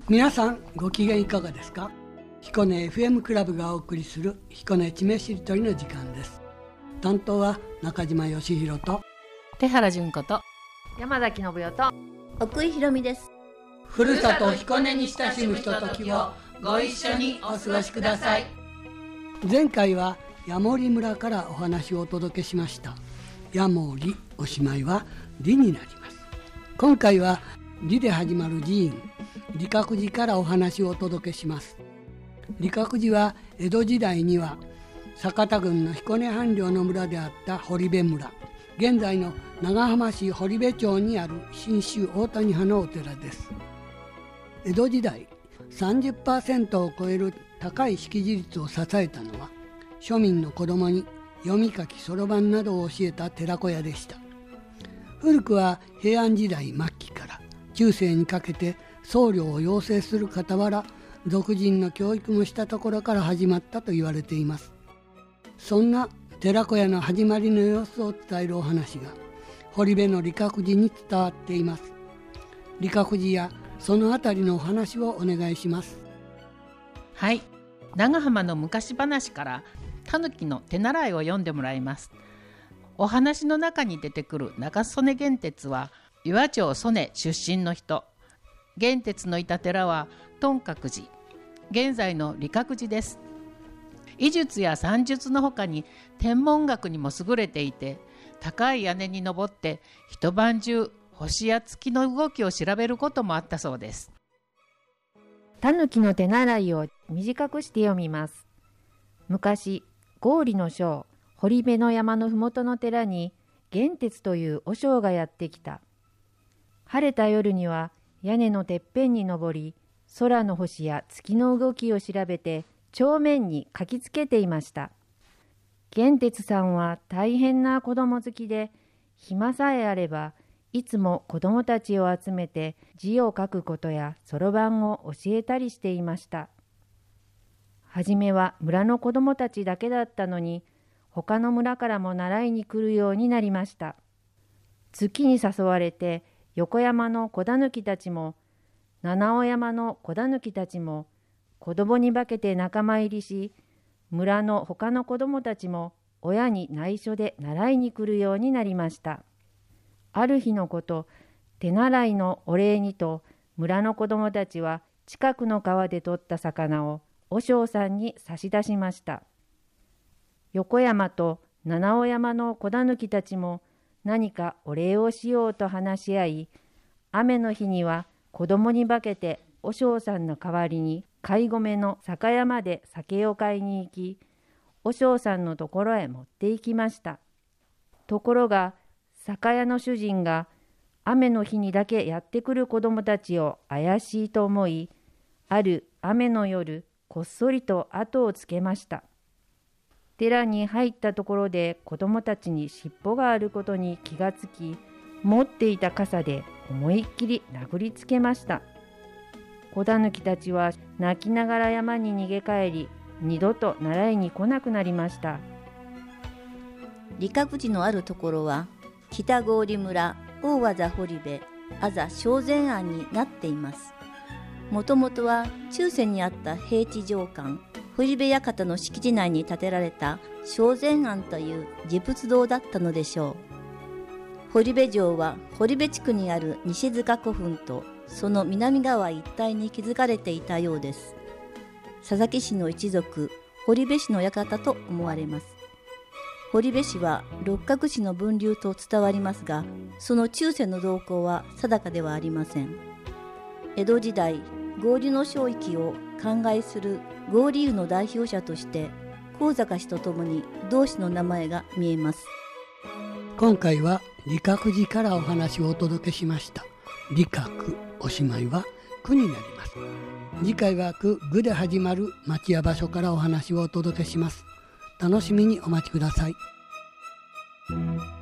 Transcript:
皆さんご機嫌いかがですか？彦根 FM クラブがお送りする彦根地名しりとりの時間です。担当は中島義弘と手原純子と山崎信代と奥井ひろみです。 ふるさと彦根に親しむひとときをご一緒にお過ごしください。前回はヤモリ村からお話をお届けしました。ヤモリ、おしまいはリになります。今回はリで始まる寺院利覚寺からお話をお届けします。利覚寺は江戸時代には酒田郡の彦根藩領の村であった堀部村、現在の長浜市堀部町にある信州大谷派のお寺です。江戸時代 30% を超える高い識字率を支えたのは、庶民の子供に読み書きそろばんなどを教えた寺子屋でした。古くは平安時代末期から中世にかけて僧侶を養成する傍ら、俗人の教育もしたところから始まったと言われています。そんな寺子屋の始まりの様子を伝えるお話が堀部の利覚寺に伝わっています。利覚寺やそのあたりのお話をお願いします。 はい、長浜の昔話からタヌキの手習いを読んでもらいます。お話の中に出てくる長曽根玄哲は岩町曽根出身の人。玄哲のいた寺は頓覚寺、現在の利覚寺です。医術や算術のほかに天文学にも優れていて、高い屋根に登って一晩中星や月の動きを調べることもあったそうです。 タヌキの手習いを短くして読みます。昔、郷里の庄、堀部の山のふもとの寺に玄哲という和尚がやってきた。晴れた夜には屋根のてっぺんに登り、空の星や月の動きを調べて帳面に書きつけていました。玄哲さんは大変な子供好きで、暇さえあればいつも子供たちを集めて字を書くことやそろばんを教えたりしていました。はじめは村の子供たちだけだったのに、他の村からも習いに来るようになりました。月に誘われて横山の子狸たちも七尾山の子狸たちも子供に化けて仲間入りし、村の他の子供たちも親に内緒で習いに来るようになりました。ある日のこと、手習いのお礼にと村の子供たちは近くの川で取った魚を和尚さんに差し出しました。横山と七尾山の子狸たちも何かお礼をしようと話し合い、雨の日には子供に化けて和尚さんの代わりに貝込の酒屋まで酒を買いに行き、和尚さんのところへ持って行きました。ところが酒屋の主人が雨の日にだけやってくる子供たちを怪しいと思い、ある雨の夜こっそりと後をつけました。寺に入ったところで子供たちに尻尾があることに気がつき、持っていた傘で思いっきり殴りつけました。子狸たちは泣きながら山に逃げ帰り、二度と習いに来なくなりました。 利覚寺のあるところは北郡村、大和堀部、あざ正禅庵になっています。もともとは中世にあった平地城館堀部館の敷地内に建てられた正禅庵という持仏堂だったのでしょう。堀部城は堀部地区にある西塚古墳とその南側一帯に築かれていたようです。佐々木氏の一族、堀部氏の館と思われます。堀部氏は六角氏の分流と伝わりますが、その中世の動向は定かではありません。江戸時代、郷里の省域を灌漑する郷里湯の代表者として高坂氏とともに同氏の名前が見えます。 今回は利覚寺からお話をお届けしました。利覚、おしまいは句になります。次回は句具で始まる町や場所からお話をお届けします。楽しみにお待ちください。